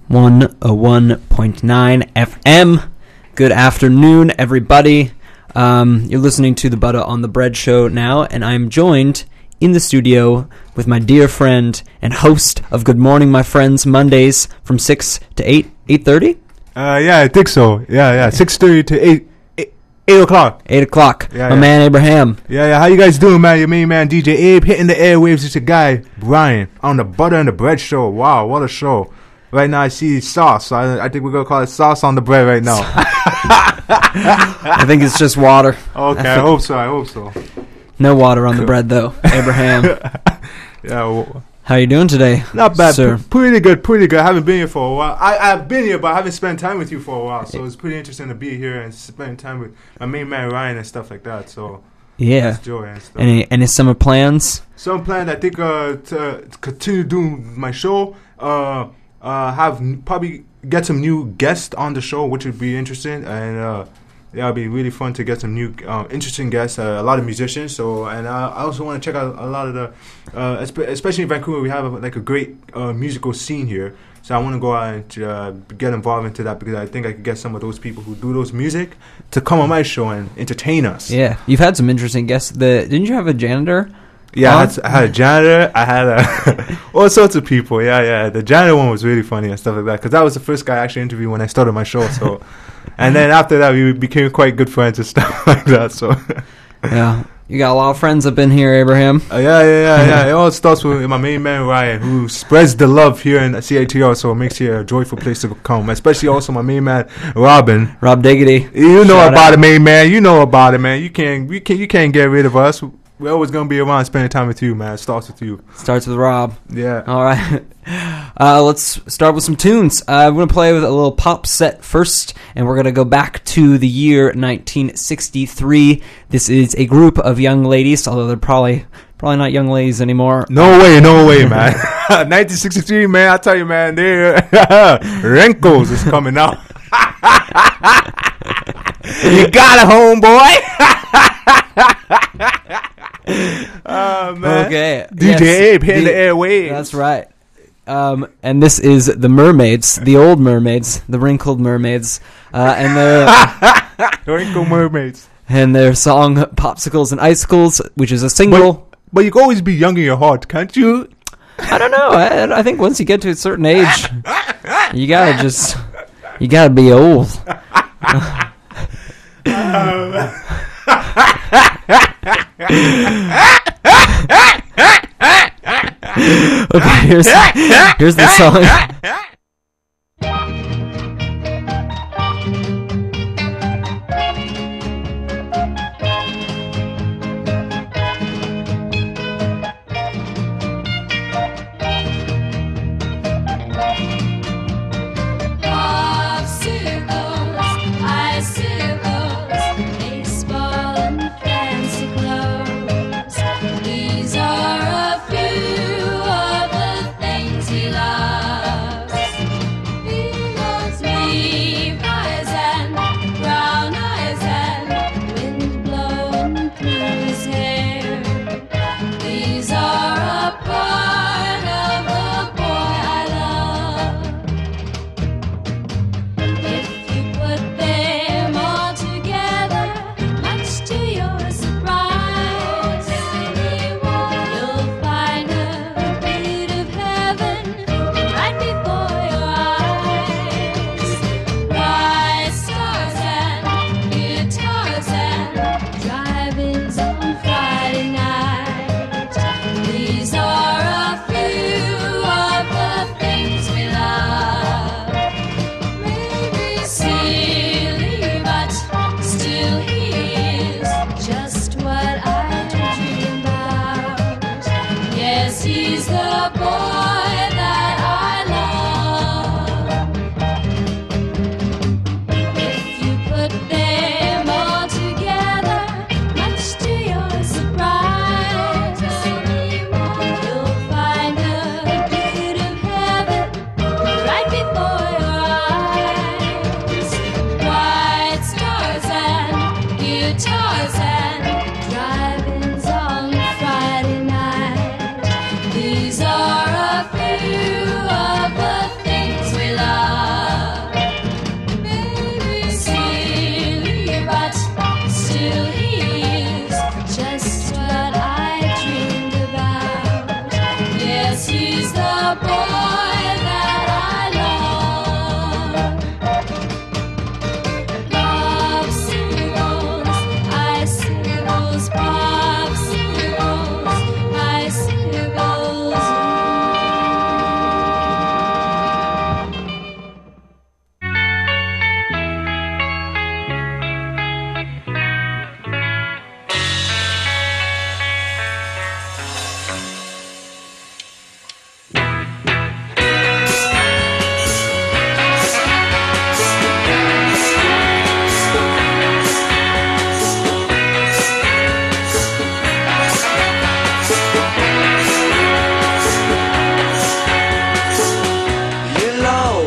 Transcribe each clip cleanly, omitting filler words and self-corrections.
101.9 FM. Good afternoon, everybody. You're listening to the Butter on the Bread show now, and I'm joined in the studio with my dear friend and host of Good Morning, My Friends, Mondays from 6 to 8:30? Yeah, I think so. Yeah. 6:30 to 8 o'clock. 8 o'clock. My man, Abraham. Yeah. How you guys doing, man? Your main man, DJ Abe, hitting the airwaves. It's your guy, Brian, on the Butter and the Bread show. Wow, what a show. Right now I see sauce. So I think we're going to call it sauce on the bread right now. I think it's just water. Okay, I hope so. No water on the bread, though, Abraham. Yeah. How you doing today? Not bad, sir? Pretty good. I haven't been here for a while. I've been here, but I haven't spent time with you for a while. So it's pretty interesting to be here and spend time with my main man, Ryan, and stuff like that. So yeah. Joy and stuff. Any summer plans? Some plans, I think, to continue doing my show. Probably get some new guests on the show, which would be interesting, and it'll be really fun to get some new interesting guests, a lot of musicians. So, and I also want to check out a lot of the, especially in Vancouver, we have a great musical scene here. So I want to go out and get involved into that, because I think I could get some of those people who do those music to come on my show and entertain us. Yeah, you've had some interesting guests. Didn't you have a janitor? Yeah, I had a janitor. I had all sorts of people. Yeah. The janitor one was really funny and stuff like that, because that was the first guy I actually interviewed when I started my show. So, and then after that, we became quite good friends and stuff like that. So, yeah, you got a lot of friends up in here, Abraham. Yeah. It all starts with my main man Ryan, who spreads the love here in CITR, so it makes it a joyful place to come. Especially also my main man Rob Diggity. You know about it, main man. You know about it, man. You can't get rid of us. We're always going to be around spending time with you, man. It starts with you. Starts with Rob. Yeah. All right. Let's start with some tunes. I'm going to play with a little pop set first, and we're going to go back to the year 1963. This is a group of young ladies, although they're probably not young ladies anymore. No way, man. 1963, man. I tell you, man, Wrinkles is coming out. You got it, homeboy. Man. Okay. DJ Abe hitting the airwaves. That's right. And this is the Mermaids, the old Mermaids, the Wrinkled Mermaids, and their Wrinkled Mermaids, and their song "Popsicles and Icicles," which is a single. But you can always be young in your heart, can't you? I don't know. I think once you get to a certain age, you gotta be old. Okay, here's the song. These are a few of the things he loves.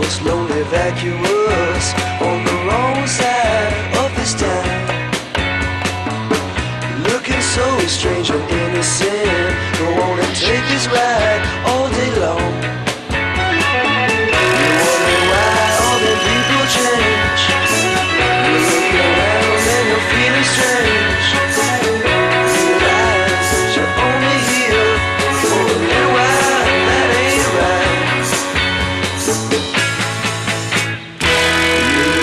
looks lonely, vacuous, on the wrong side of this town. Looking so strange and innocent, don't wanna take this ride all day long. You're wondering why all the people change. You're looking around and you're feeling strange. You realize that you're only here for a little while, and that ain't right. You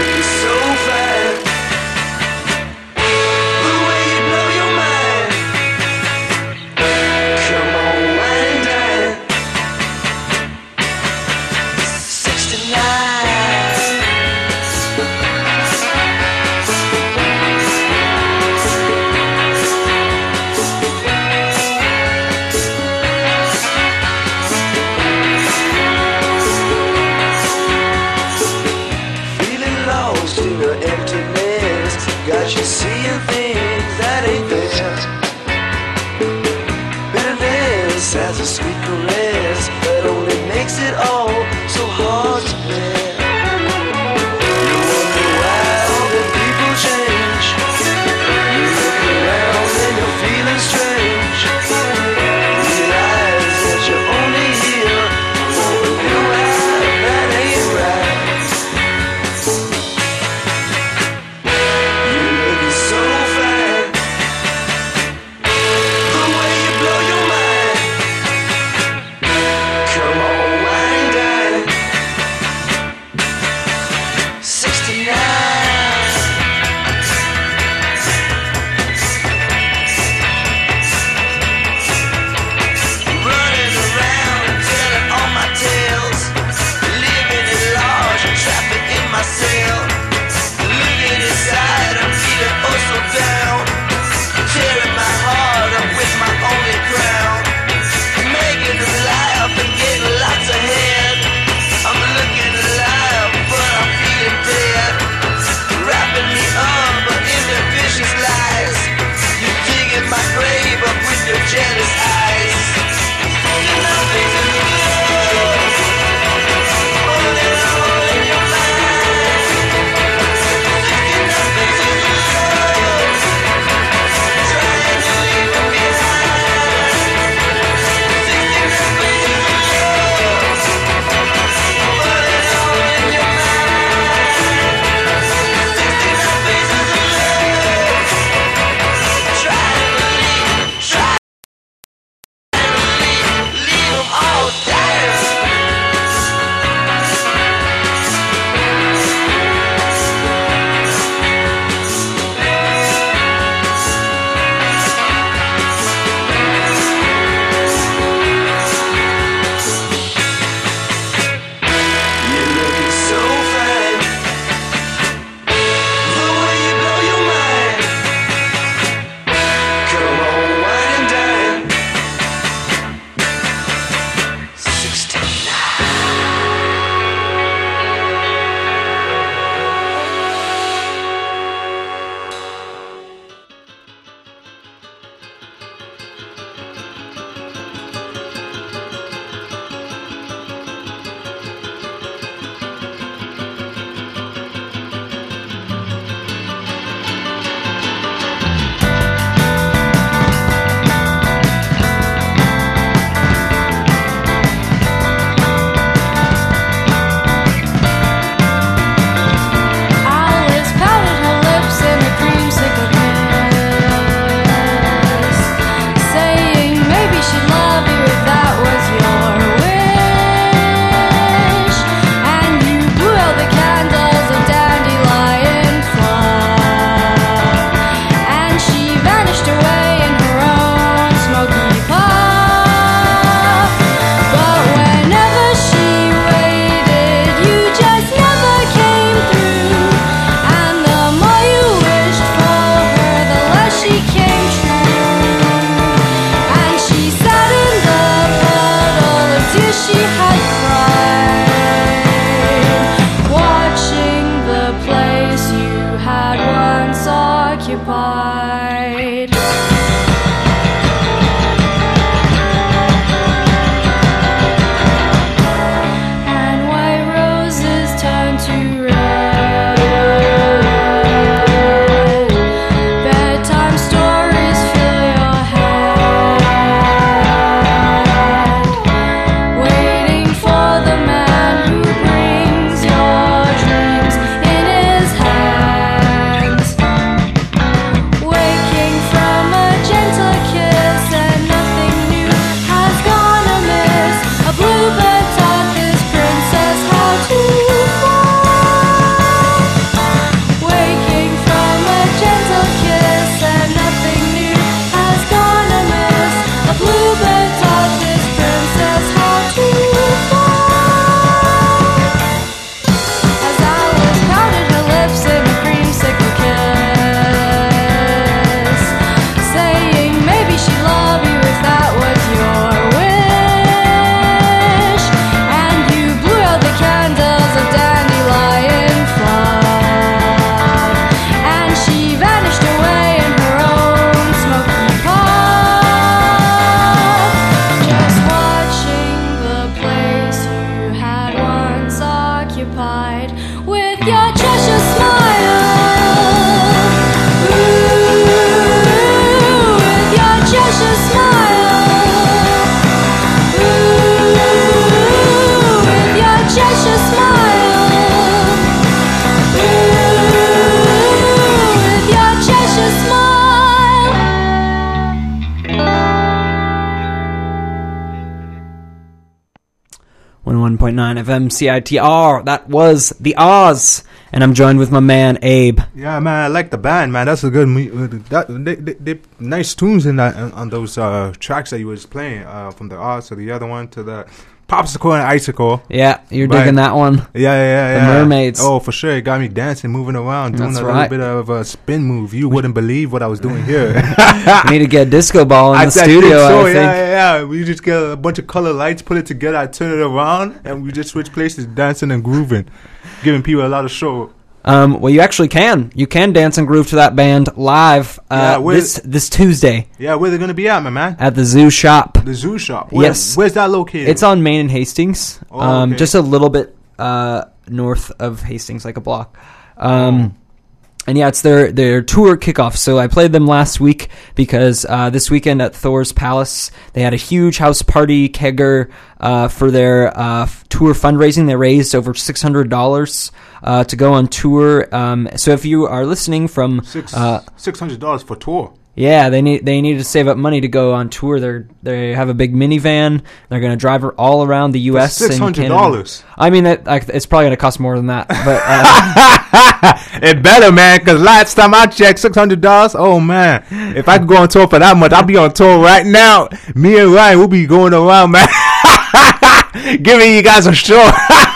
101.9 FM CITR. That was the Oz. And I'm joined with my man, Abe. Yeah, man, I like the band, man. That's a good, they nice tunes in that on those tracks that you was playing, from the Oz to the other one to the Popsicle and Icicle. Yeah, you're Right. digging that one. Yeah. The Mermaids. Oh, for sure. It got me dancing, moving around, doing That's a right. little bit of a spin move. You wouldn't believe what I was doing here. We need to get a disco ball in the think studio, so, I think. Yeah. We just get a bunch of color lights, put it together, I turn it around, and we just switch places, dancing and grooving, giving people a lot of show. Well, you actually can. You can dance and groove to that band live this Tuesday Yeah, where they gonna be at, my man? at the Zoo Shop. The Zoo Shop. Yes. Where's that located? It's on Main and Hastings, Oh, okay. just a little bit north of Hastings, like a block. And yeah, it's their tour kickoff. So I played them last week because this weekend at Thor's Palace, they had a huge house party kegger for their tour fundraising. They raised over $600 to go on tour. So if you are listening from $600 for tour. yeah, they need to save up money to go on tour. They have a big minivan. They're going to drive her all around the U.S. and Canada. $600. I mean, it's probably going to cost more than that. But It better, man, because last time I checked, $600. Oh, man. If I could go on tour for that much, I'll be on tour right now. Me and Ryan will be going around, man. Giving you guys a show.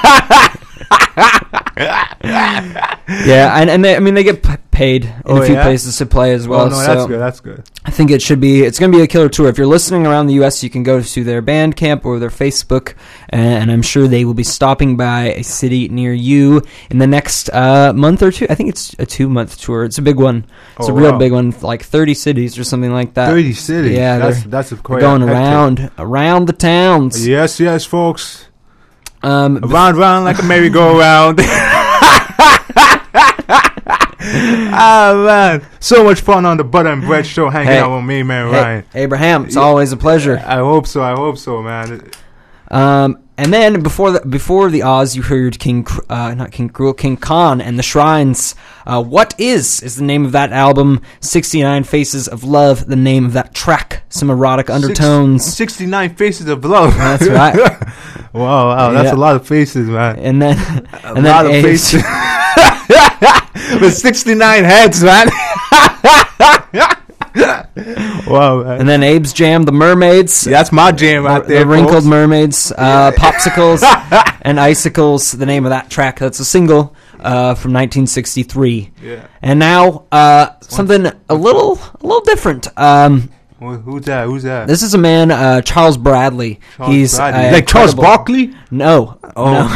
yeah, and they get paid in a few yeah? places to play as well. Oh, no, so that's good. That's good. I think it's going to be a killer tour. If you're listening around the U.S., you can go to their Bandcamp or their Facebook, and I'm sure they will be stopping by a city near you in the next month or two. I think it's a 2-month tour. It's a big one. It's Oh, a real wow. big one, like 30 cities or something like that. 30 cities. Yeah, that's they're going around the towns. Yes, folks. But- Round like a merry-go-round. Ah, man. So much fun on the Butter and Bread Show hanging Hey. out with me, man, Hey, Ryan. Abraham, it's Yeah. always a pleasure. I hope so, man. And then before the Oz, you heard King Khan and the Shrines. What is the name of that album? 69 Faces of Love, the name of that track. Some erotic undertones. 69 Faces of Love. That's right. wow, that's Yeah. a lot of faces, man. And then A lot of faces. With 69 heads, man. Wow, man. And then Abe's Jam, the Mermaids. Yeah, that's my jam right there, The Wrinkled folks. Mermaids, Popsicles, and Icicles, the name of that track. That's a single from 1963. Yeah. And now, something a little different. Who's that? This is a man, Charles Bradley. Charles Bradley. Like Charles incredible- Barkley? No. Oh. No.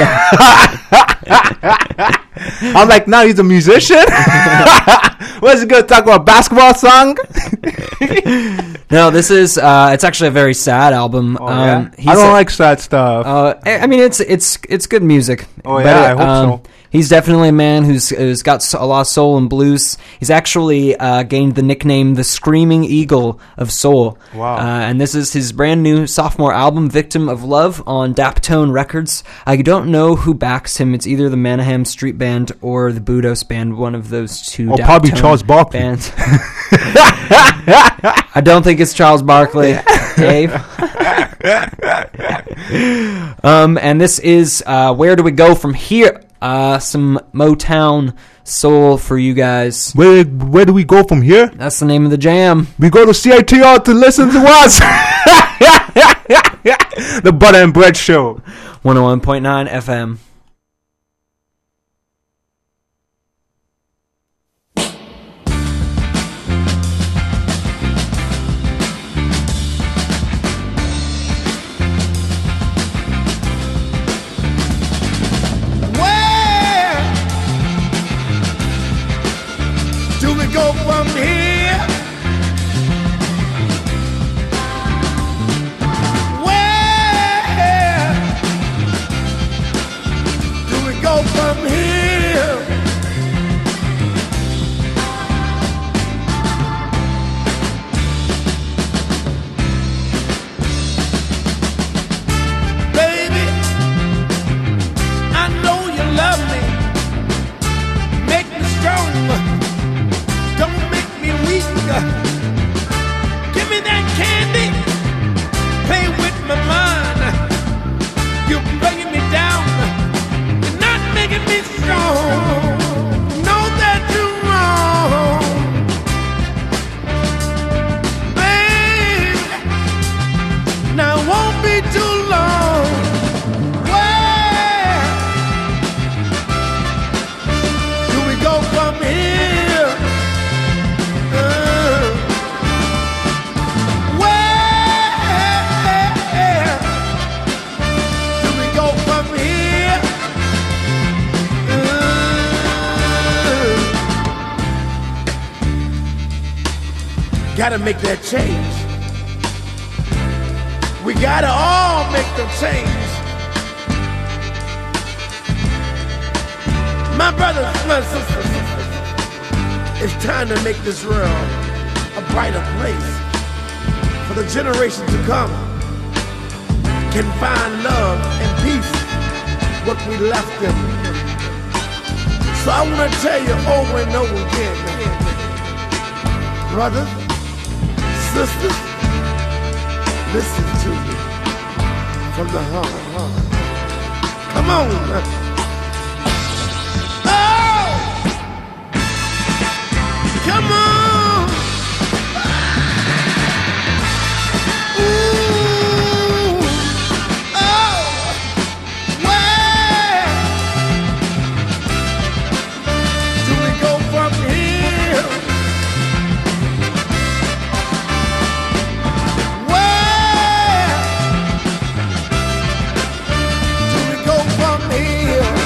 I'm like, now he's a musician? What's he going to talk about? Basketball song? No, this is, it's actually a very sad album. Oh, yeah? He's I don't like sad stuff. I mean, it's good music. Oh, yeah, I hope so. He's definitely a man who's got a lot of soul and blues. He's actually gained the nickname the Screaming Eagle of Soul. Wow. And this is his brand new sophomore album, Victim of Love, on Daptone Records. I don't know who backs him. It's either the Manahem Street Band or the Budos Band, one of those two. Or probably Daptone Charles Barkley. bands. I don't think it's Charles Barkley, Dave. And this is Where Do We Go From Here? Some Motown soul for you guys. Where do we go from here? That's the name of the jam. We go to CITR to listen to us. The Butter and Bread Show. 101.9 FM. Where do we go from here? Where do we go from here? Baby, I know you love me. Make me strong. Don't make me weak. Give me that candy. Play with my mind. You're bringing me gotta make that change. We gotta all make the change. My brothers, my sisters, it's time to make this world a brighter place for the generation to come. Can find love and peace what we left them. So I want to tell you over and over again, brothers, sisters, listen to me from the heart. Come on. Come on! Ooh! Oh! Where do we go from here? Where do we go from here?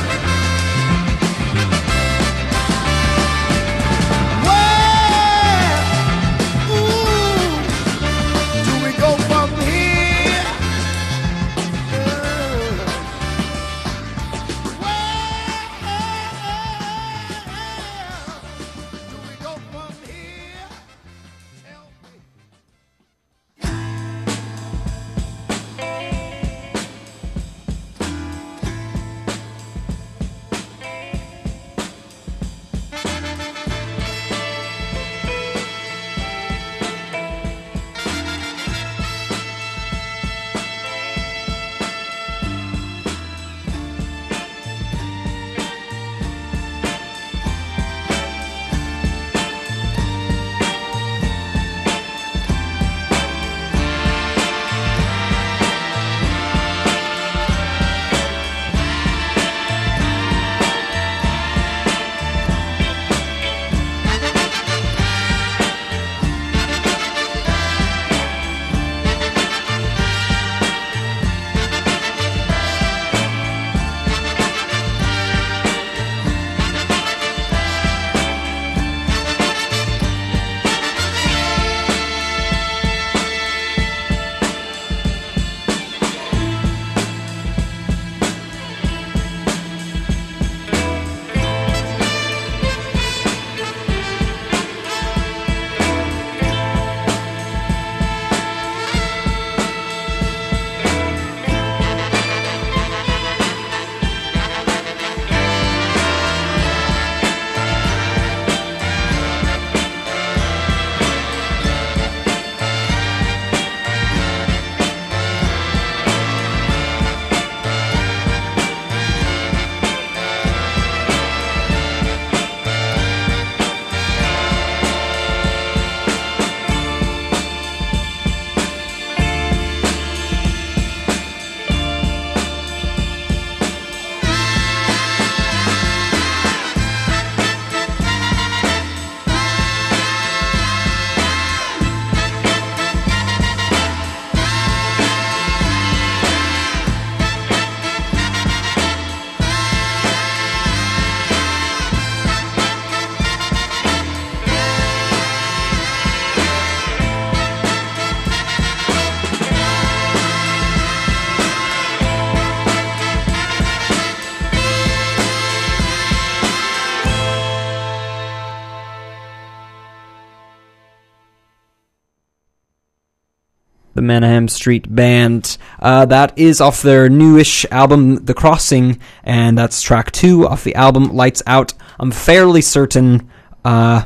the Manhattan Street Band. That is off their newish album, The Crossing, and that's track 2 off the album, Lights Out. I'm fairly certain, like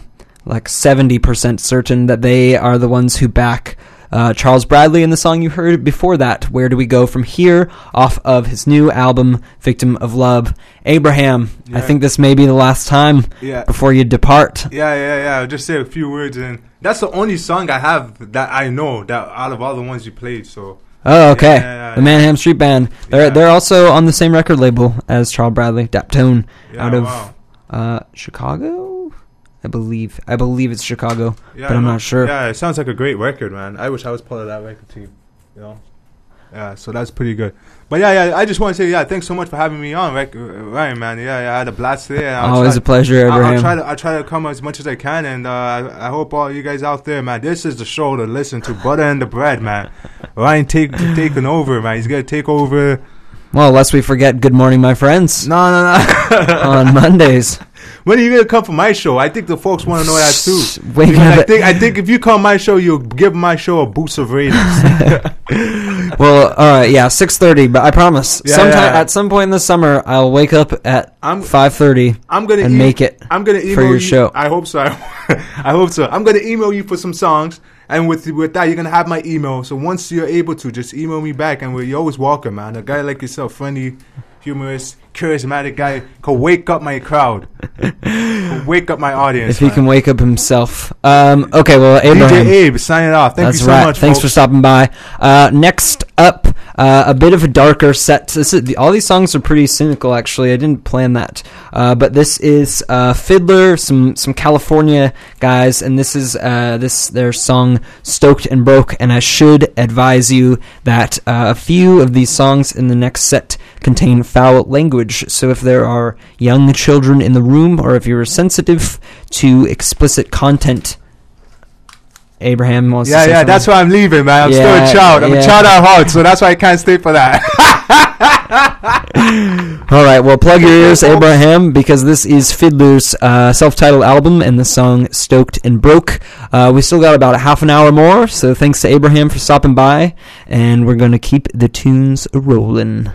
70% certain, that they are the ones who back Charles Bradley in the song you heard before that, Where Do We Go From Here, off of his new album, Victim of Love. Abraham, I think this may be the last time before you depart. Yeah. I'll just say a few words, and that's the only song I have that I know that out of all the ones you played. So. Oh, okay. The Manhattan Street Band. They're also on the same record label as Charles Bradley, Daptone, out of Chicago. I believe it's Chicago, but I'm not sure. Yeah, it sounds like a great record, man. I wish I was part of that record team. You know. So that's pretty good. But yeah, I just want to say, thanks so much for having me on, Ryan, man. Yeah, I had a blast today. Always a pleasure, Abraham. I'll try to come as much as I can, and I hope all you guys out there, man, this is the show to listen to. Butter and the Bread, man. Ryan taking over, man. He's gonna take over. Well, lest we forget Good Morning, My Friends. No. On Mondays. When are you gonna come for my show? I think the folks want to know that too. I think if you come my show, you'll give my show a boost of ratings. Well, all right, 6:30. But I promise, at some point in the summer, I'll wake up at 5:30. I'm gonna make it. I'm gonna email for your you. Show. I hope so. I hope so. I'm gonna email you for some songs, and with that, you're gonna have my email. So once you're able to, just email me back, and you're always welcome, man. A guy like yourself, friendly, humorous, charismatic guy, could wake up my crowd, could wake up my audience. If he can wake up himself. Okay, well, Abraham. DJ Abe, signing off. Thank you so much, Thanks folks. for stopping by. Next up, a bit of a darker set. All these songs are pretty cynical, actually. I didn't plan that. But this is Fiddler, some California guys, and this is their song Stoked and Broke. And I should advise you that a few of these songs in the next set contain foul language. So if there are young children in the room, or if you're sensitive to explicit content, Abraham wants to say something. That's why I'm leaving, man. I'm still a child. I'm a child at heart, so that's why I can't stay for that. All right, well, plug your ears, Abraham, because this is Fiddler's self-titled album and the song Stoked and Broke. We still got about a half an hour more, so thanks to Abraham for stopping by, and we're going to keep the tunes rolling.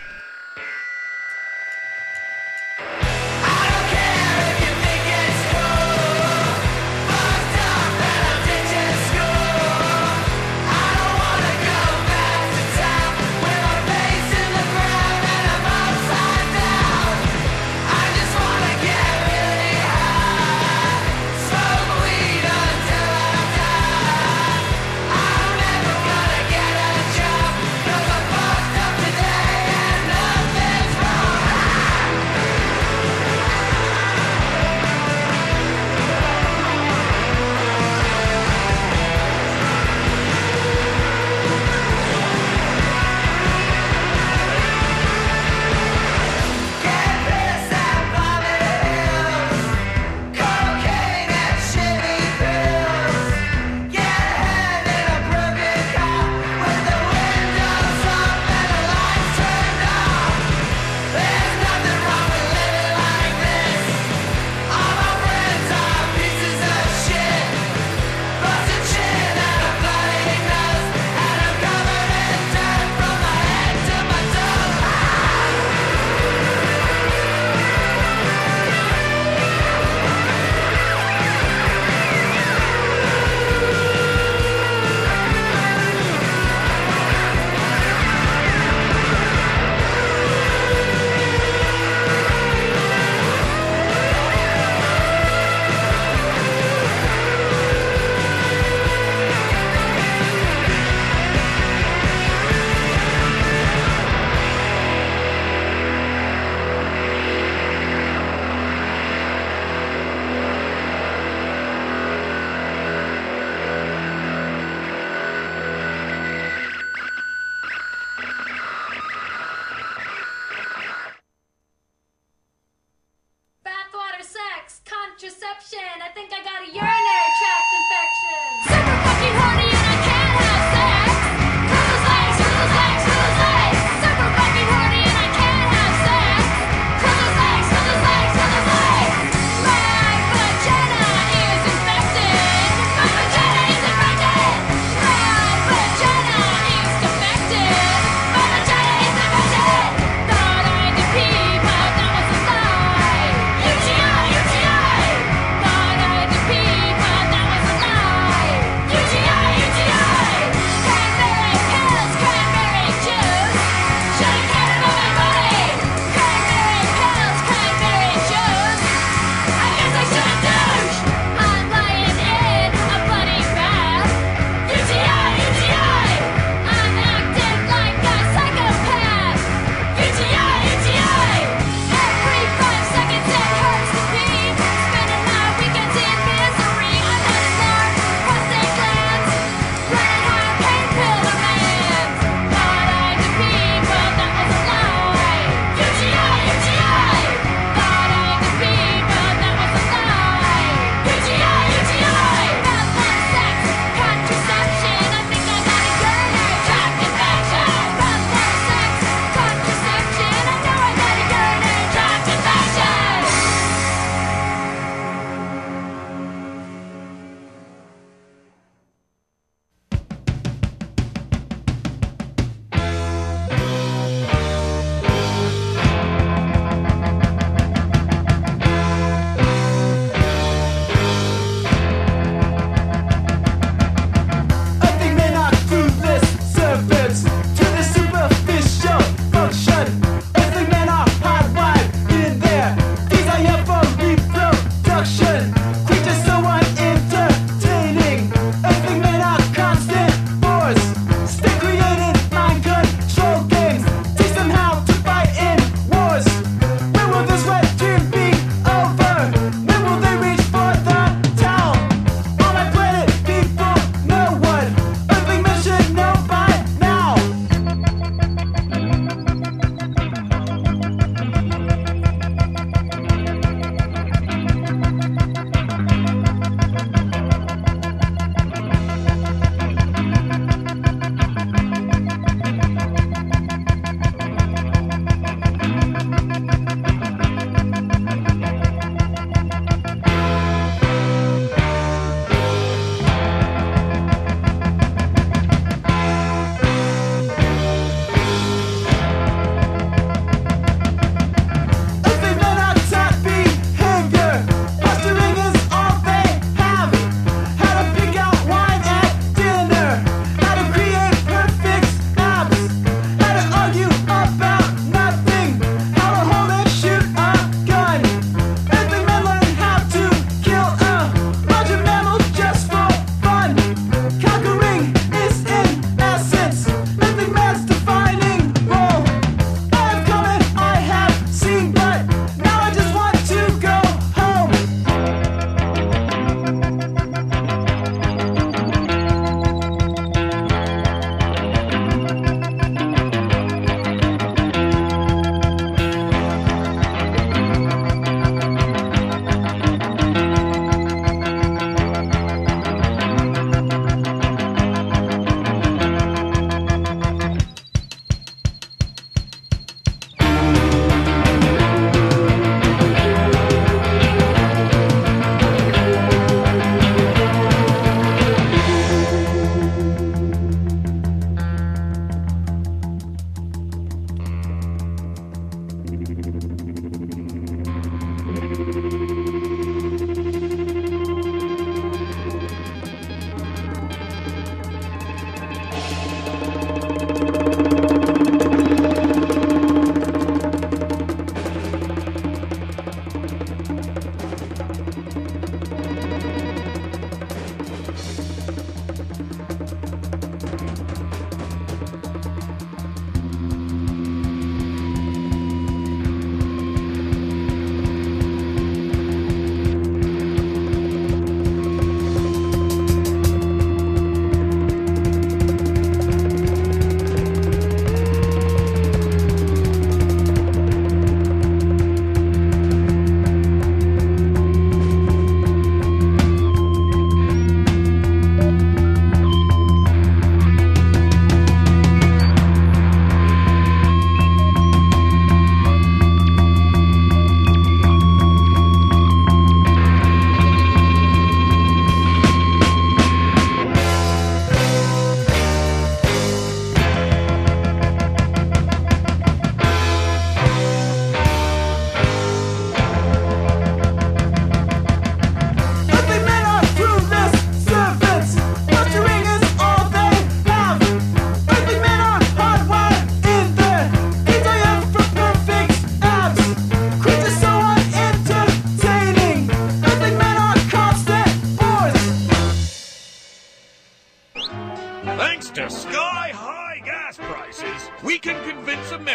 Contraception. I think I got a urinary tract infection. Super fucking horny and I can't have sex. Cruise legs, cruise legs, cruise legs. Super fucking horny and I can't have sex. Cruise legs, cruise legs, cruise legs. My vagina is infected. My vagina is infected. My vagina is defected. My vagina is infected. Thought I had to pee, but that was a lie. UTI, UTI. Thought I had to pee,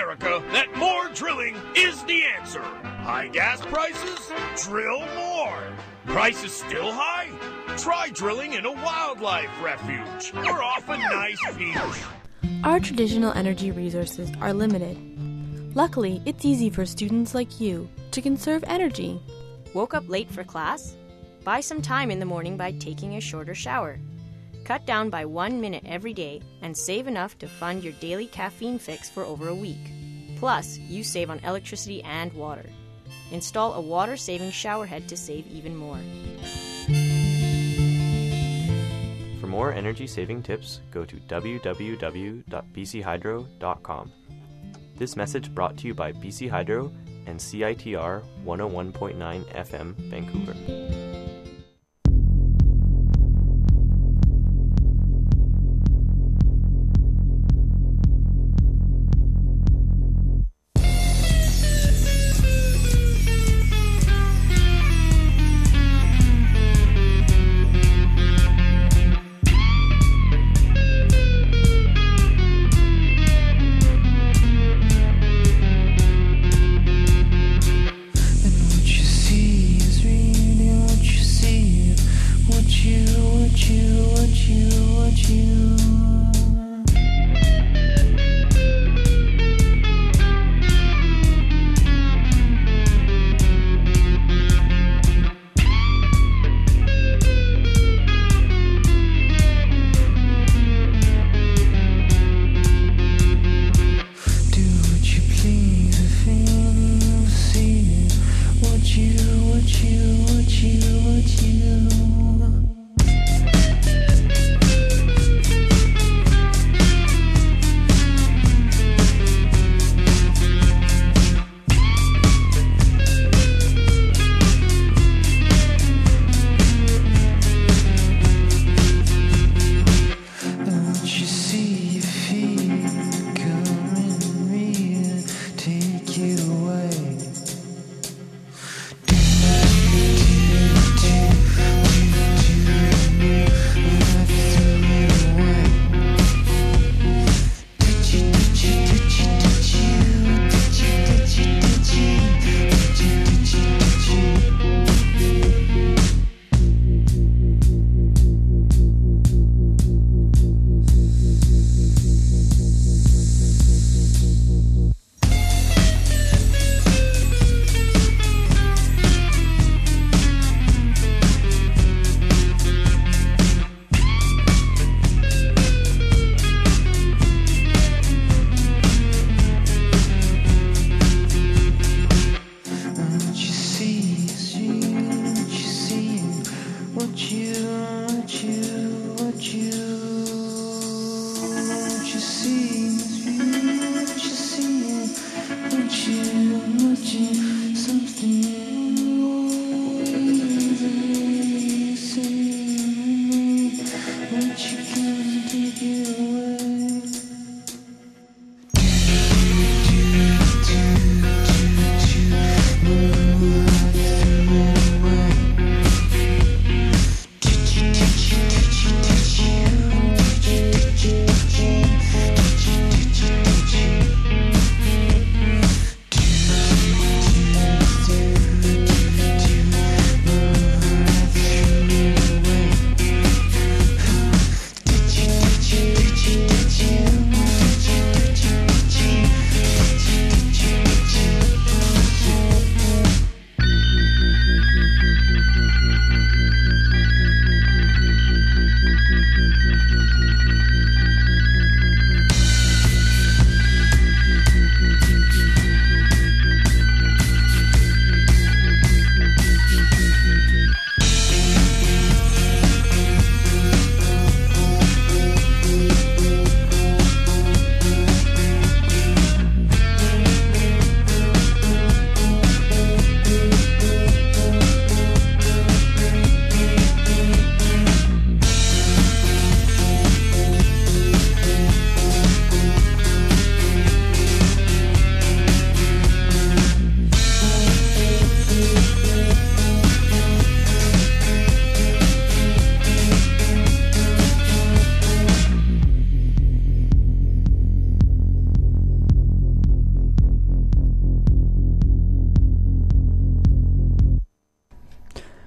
America that more drilling is the answer. High gas prices? Drill more. Prices still high? Try drilling in a wildlife refuge or off a nice beach. Our traditional energy resources are limited. Luckily, it's easy for students like you to conserve energy. Woke up late for class? Buy some time in the morning by taking a shorter shower. Cut down by 1 minute every day and save enough to fund your daily caffeine fix for over a week. Plus, you save on electricity and water. Install a water-saving shower head to save even more. For more energy-saving tips, go to www.bchydro.com. This message brought to you by BC Hydro and CITR 101.9 FM, Vancouver.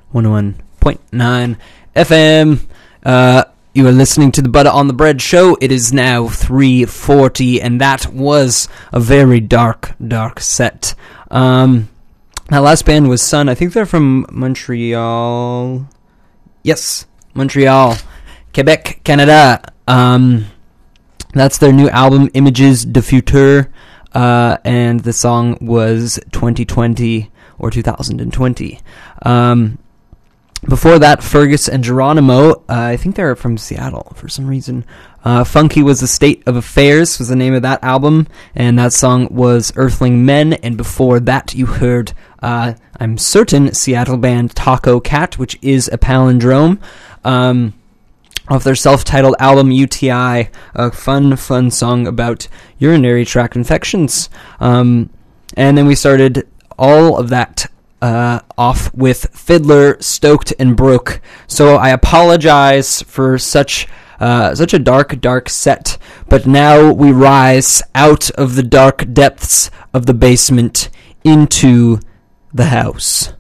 101.9 FM. You are listening to the Butter on the Bread show. It is now 3:40, and that was a very dark set. That last band was Sun. I think they're from Montreal. Yes, Montreal, Quebec, Canada. That's their new album, Images du Futur, and the song was 2020 or 2020. Before that, Fergus and Geronimo, I think they're from Seattle for some reason. Funky Was the State of Affairs was the name of that album, and that song was Earthling Men, and before that you heard, I'm certain, Seattle band Taco Cat, which is a palindrome, off their self-titled album UTI, a fun song about urinary tract infections. And then we started all of that off with Fiddler, Stoked and Broke. So I apologize for such a dark set, but now we rise out of the dark depths of the basement into the house.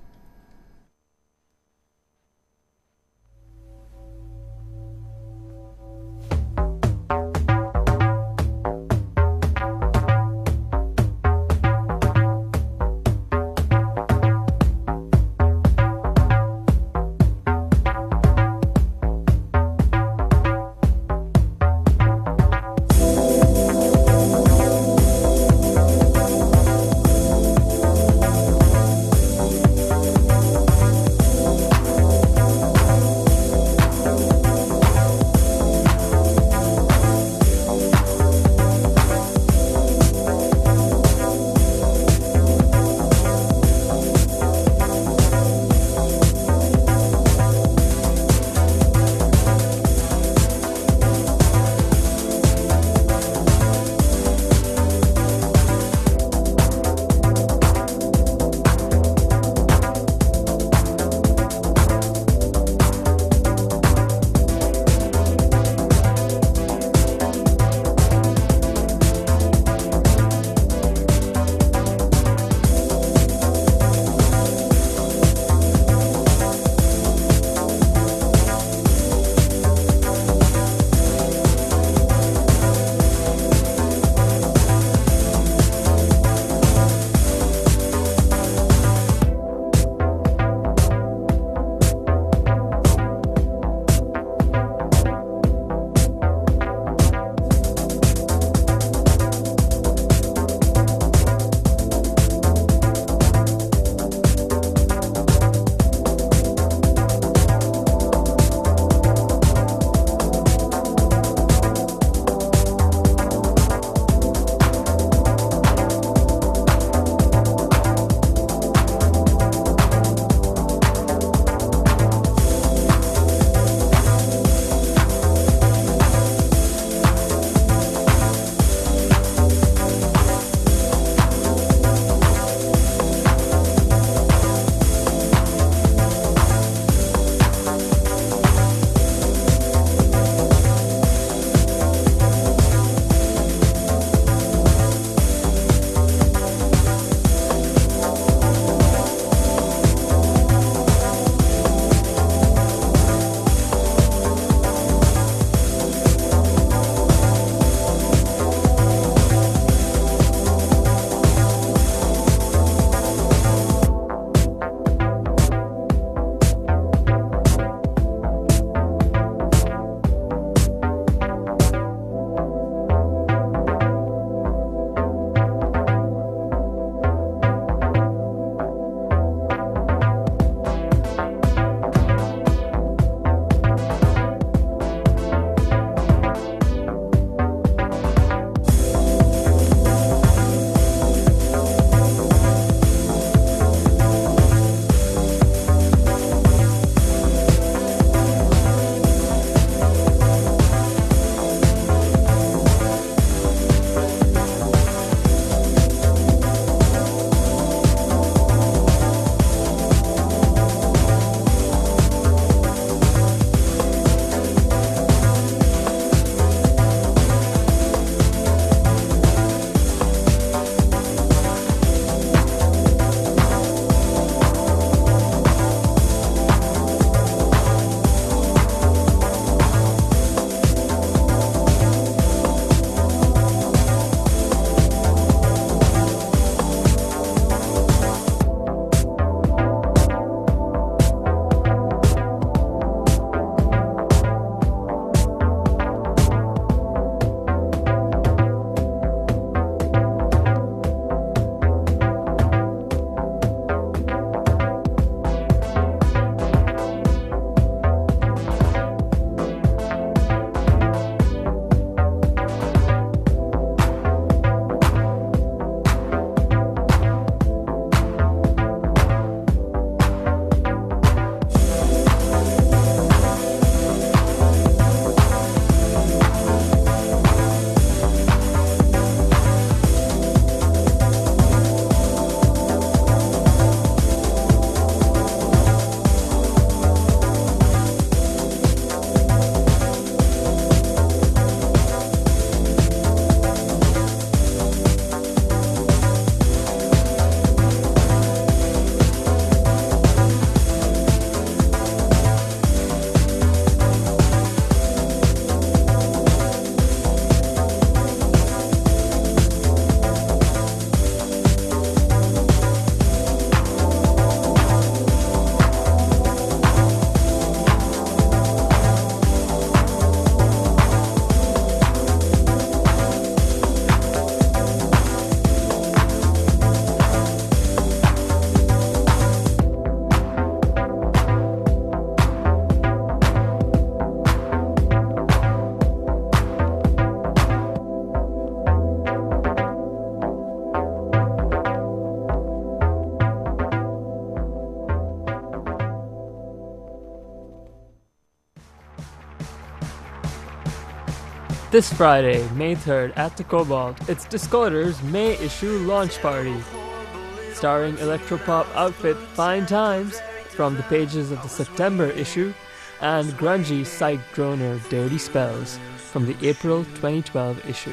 This Friday, May 3rd, at the Cobalt, it's Discorder's May issue launch party. Starring electropop outfit Fine Times from the pages of the September issue, and grungy psych droner Dirty Spells from the April 2012 issue.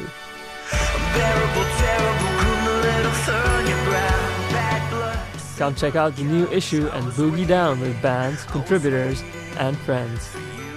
Come check out the new issue and boogie down with bands, contributors, and friends.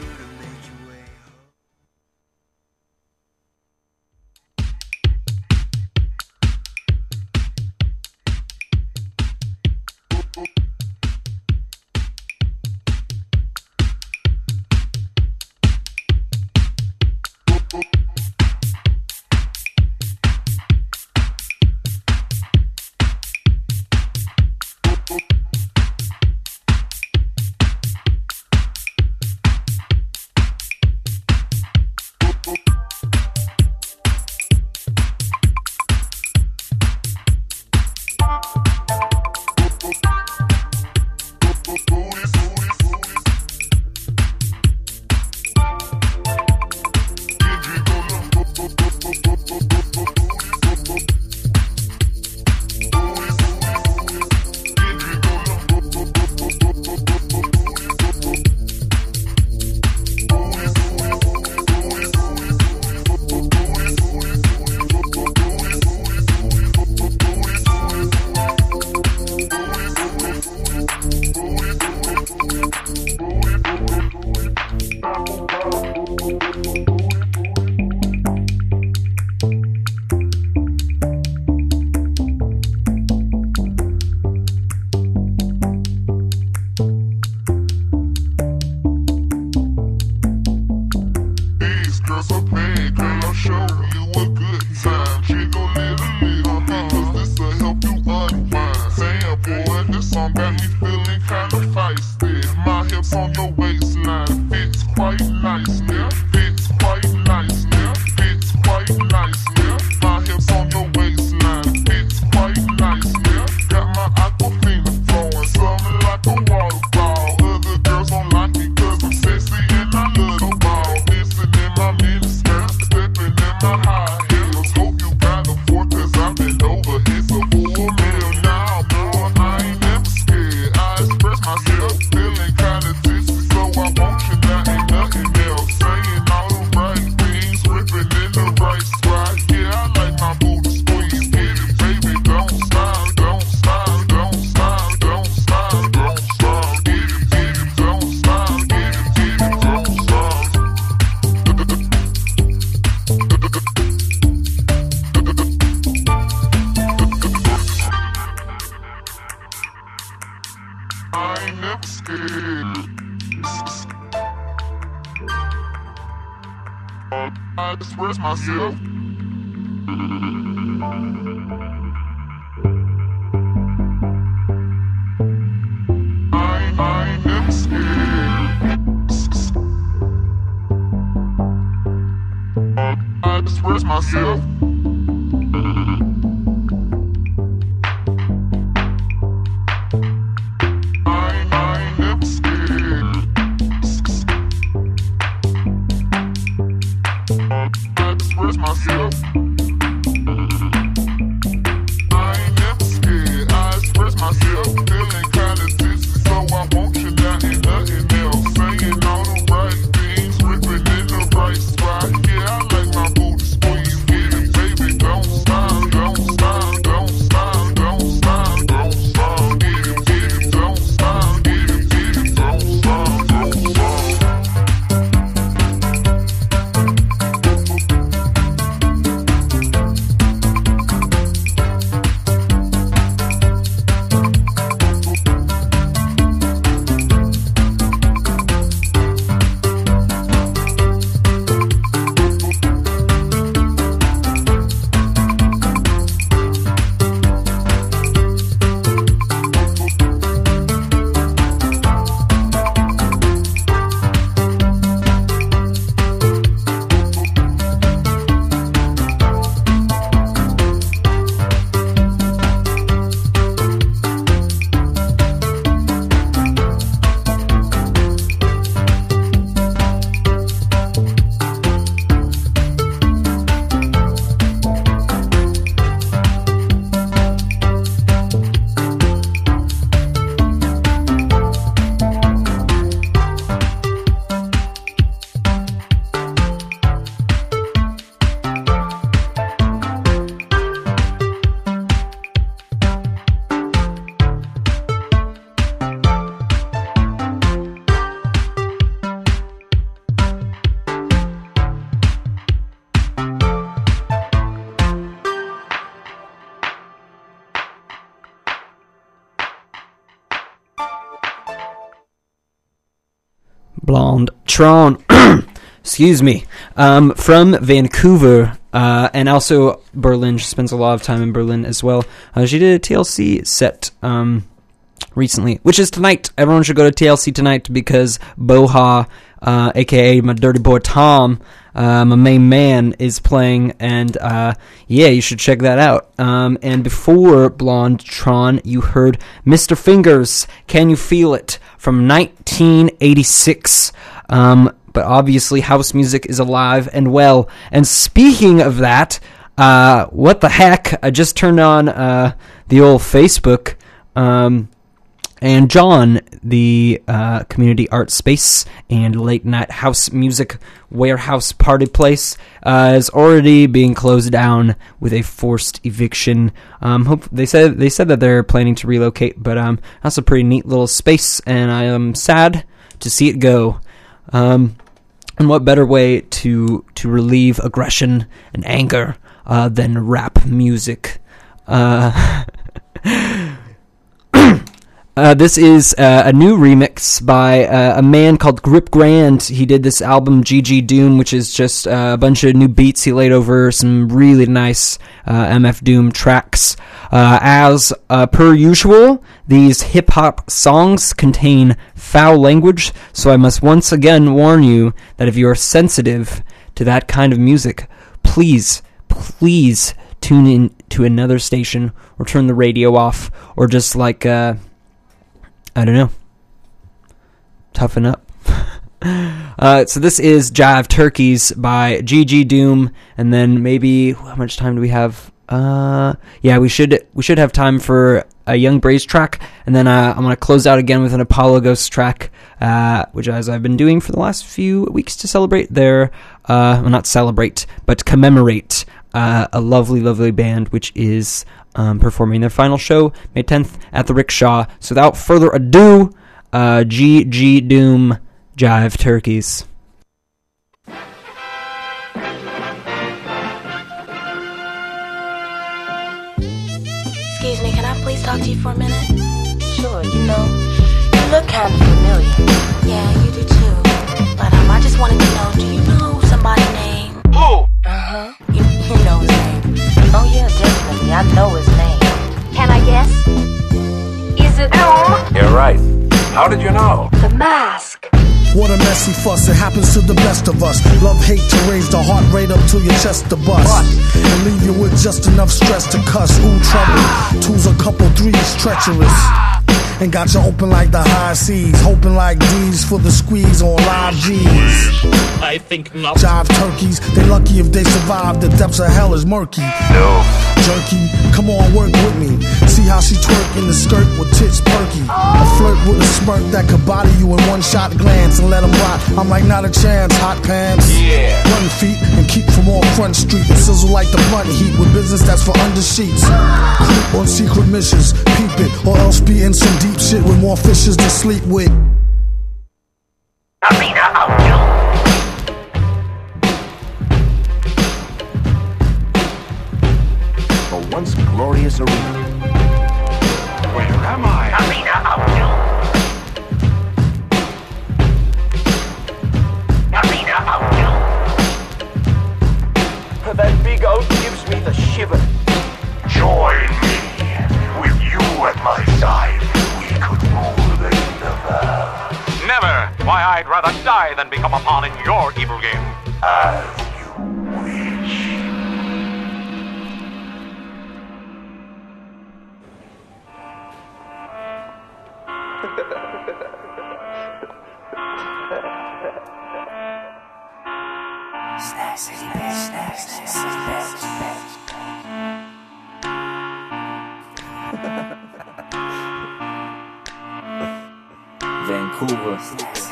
I express myself. I ain't never scared. I express myself. Getting Blonde Tron. Excuse me. From Vancouver, and also Berlin. She spends a lot of time in Berlin as well. She did a TLC set recently, which is tonight. Everyone should go to TLC tonight because Boha, a.k.a. my dirty boy Tom, my main man, is playing, and yeah, you should check that out. And before Blonde Tron, you heard Mr. Fingers, Can You Feel It, from 1986. But obviously house music is alive and well. And speaking of that, what the heck, I just turned on the old Facebook, and John, the community art space and late night house music warehouse party place, is already being closed down with a forced eviction. They said that they're planning to relocate, but that's a pretty neat little space, and I am sad to see it go. And what better way to relieve aggression and anger than rap music? This is a new remix by a man called Grip Grand. He did this album, GG Doom, which is just a bunch of new beats he laid over some really nice MF Doom tracks. As per usual, these hip-hop songs contain foul language, so I must once again warn you that if you are sensitive to that kind of music, please tune in to another station or turn the radio off, or just I don't know, toughen up. So this is Jive Turkeys by GG Doom, and then maybe, how much time do we have? Yeah, we should have time for a Young Braze track, and then I'm going to close out again with an Apollo Ghost track, which, as I've been doing for the last few weeks to celebrate their, well, not celebrate, but commemorate a lovely band, which is performing their final show May 10th at the Rickshaw. So without further ado, GG Doom, Jive Turkeys. Excuse me, can I please talk to you for a minute? Sure, you look kind of familiar. Yeah, you do too. But I just wanted to know, do you know somebody named... Who? Uh-huh. You know his name. Oh yeah, definitely. I know his name. Can I guess? Is it Doom? You're right. How did you know? The Mask. What a messy fuss, it happens to the best of us. Love, hate to raise the heart rate up to your chest to bust. And leave you with just enough stress to cuss. Ooh, trouble. Two's a couple, three's treacherous. And got you open like the high seas, hoping like D's for the squeeze on live G's. I think not. Jive turkeys, they lucky if they survive. The depths of hell is murky. No. Jerky, come on, work with me. See how she twerk in the skirt with tits perky. A flirt with a smirk that could body you in one shot glance and let them rock. I'm like, not a chance, hot pants. Yeah. Run feet and keep from on Front Street and sizzle like the blunt heat with business that's for under sheets. Creep on secret missions, peep it, or else be in some deep shit with more fishes to sleep with. Arena Audio. A once glorious arena. Where am I? Arena Audio. Arena Audio. That big oak gives me the shiver. Join me. With you at my side, we could rule the universe. Never! Why, I'd rather die than become a pawn in your evil game. As you wish. Vancouver.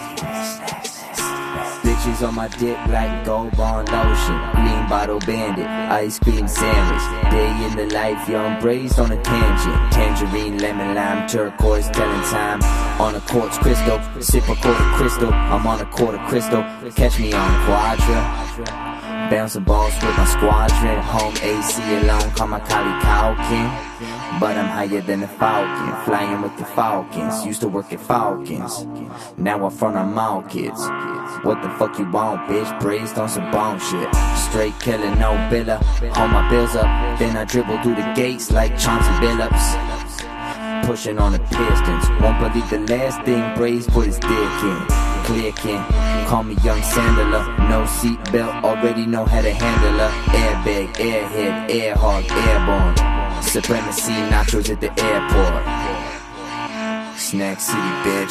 Bitches on my dick like gold bond lotion. Green bottle bandit, ice cream sandwich. Day in the life, young braised on a tangent. Tangerine, lemon, lime, turquoise, telling time. On a quartz crystal, sip a quarter crystal. I'm on a quarter crystal. Catch me on Quadra. Bouncing balls with my squadron. Home AC alone, call my collie Calkin. But I'm higher than the Falcon, flying with the Falcons. Used to work at Falcons, now I'm front on mall kids. What the fuck you want, bitch? Braised on some bone shit. Straight killer, no biller. Hold my bills up, then I dribble through the gates like Chauncey Billups. Pushing on the Pistons, won't believe the last thing Braves put his dick in. Clicking, call me young Sandler. No seatbelt, already know how to handle her. Airbag, airhead, air hog, airborne. Supremacy nachos at the airport. Snack City, bitch.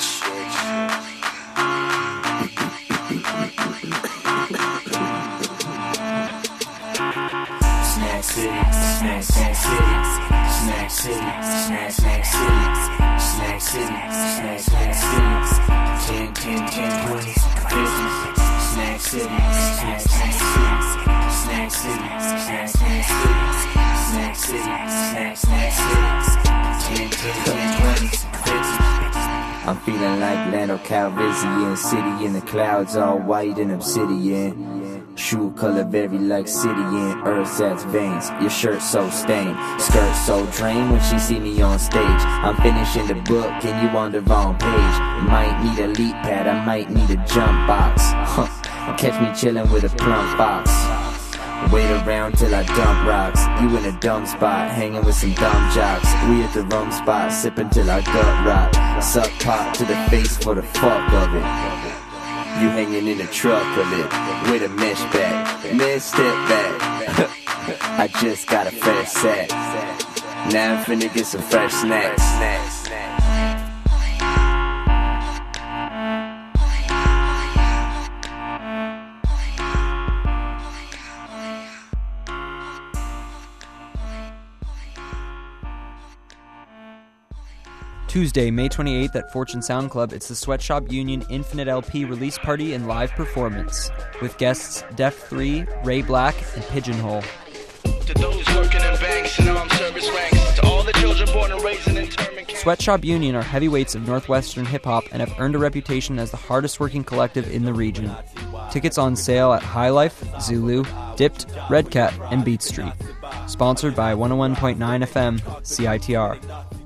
Snack City, snack City, snack City, snack City, snack City, snack City, 10, 20, 50. Snack City, snack City, snack City, snack City. Snack City, snack City, 10, 20, 50. I'm feeling like Lando Calrissian, city in the clouds, all white and obsidian. Shoe color very like Sidian, ersatz veins. Your shirt so stained, skirt so drained. When she see me on stage, I'm finishing the book and you on the wrong page. Might need a leap pad, I might need a jump box. Catch me chilling with a plump box. Wait around till I dump rocks. You in a dumb spot, hanging with some dumb jocks. We at the wrong spot, sipping till our gut rot. Suck pop to the face for the fuck of it. You hanging in the truck of it, with a mesh bag. Man, step back. I just got a fresh sack. Now I'm finna get some fresh snacks. Tuesday, May 28th at Fortune Sound Club, it's the Sweatshop Union Infinite LP release party and live performance, with guests Def 3, Ray Black, and Pigeonhole. To those working in banks and armed service ranks, to all the children born and raised in internment camps. Sweatshop Union are heavyweights of Northwestern hip-hop and have earned a reputation as the hardest-working collective in the region. Tickets on sale at High Life, Zulu, Dipped, Red Cat, and Beat Street. Sponsored by 101.9 FM, CITR.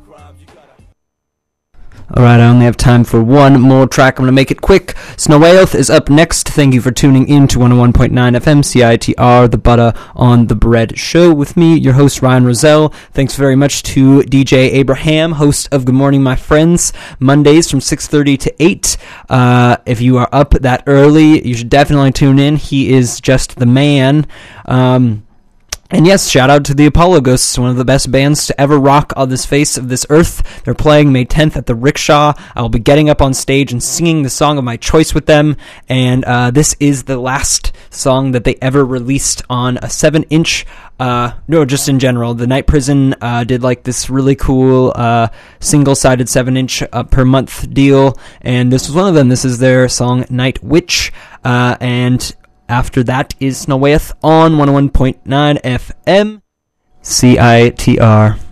Alright, I only have time for one more track. I'm going to make it quick. Snowaoth is up next. Thank you for tuning in to 101.9 FM CITR, the Butter on the Bread show with me, your host Ryan Roselle. Thanks very much to DJ Abraham, host of Good Morning My Friends, Mondays from 6:30 to 8. If you are up that early, you should definitely tune in. He is just the man. And yes, shout out to the Apollo Ghosts, one of the best bands to ever rock on this face of this earth. They're playing May 10th at the Rickshaw. I will be getting up on stage and singing the song of my choice with them. And this is the last song that they ever released on a 7-inch, no, just in general. The Night Prison did like this really cool single-sided 7-inch per month deal. And this was one of them. This is their song Night Witch. And after that is Snowaoth on 101.9 FM CITR.